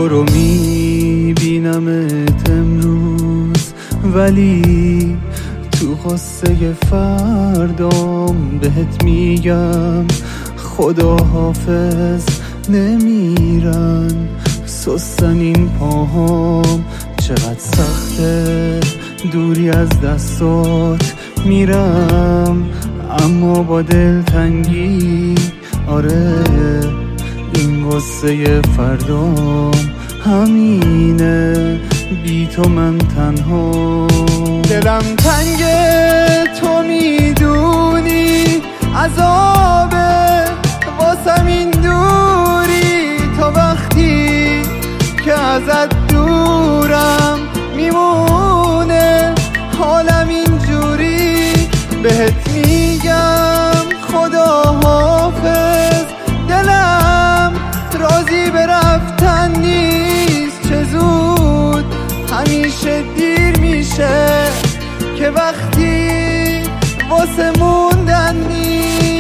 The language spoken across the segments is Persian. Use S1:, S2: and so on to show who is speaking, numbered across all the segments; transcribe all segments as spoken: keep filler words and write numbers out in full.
S1: تو رو میبینمت امروز، ولی تو قصه فردام بهت میگم خدا حافظ. نمیرن سستن این پاهام، چقدر سخته دوری از دستات. میرم اما با دلتنگی، آره این قصه فردام همینه، بی تو من تنها. دلم تنگه تو میدونی عذابه واسم این دوری، تا وقتی که ازت دورم میمونه حالم اینجوری. بهت میگم خدا حافظ، دلم راضی به رفتن نیست. چه زود همیشه دیر میشه که وقتی واسه موندن نیست.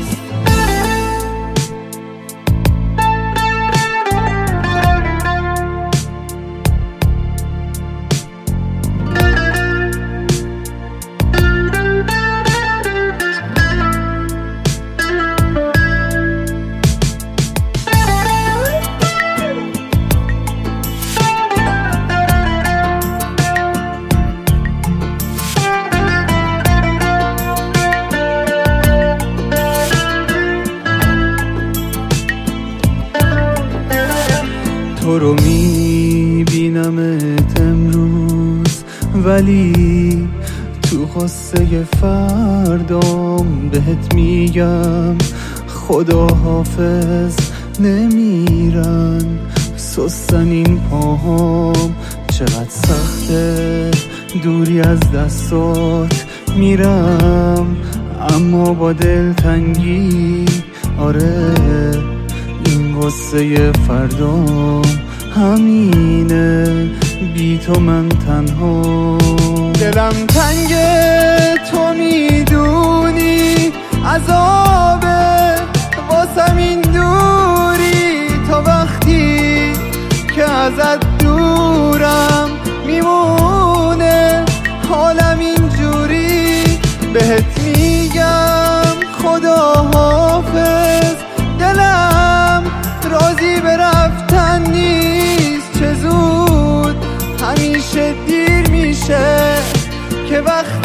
S1: تو رو میبینمت امروز، ولی تو قصه فردام بهت میگم خدا حافظ. نمیرن سستن این پاهام، چقدر سخته دوری از دستات. میرم اما با دلتنگی، آره این قصه فردام همینه، بی تو من تنها. دلم تنگه تو میدونی عذابه واسم این دوری، تا وقتی که ازت دورم میمونه حالم اینجوری. بهت میگم خدا حافظ، دلم راضی به رفتن نیست. چه زود همیشه دیر میشه که وقت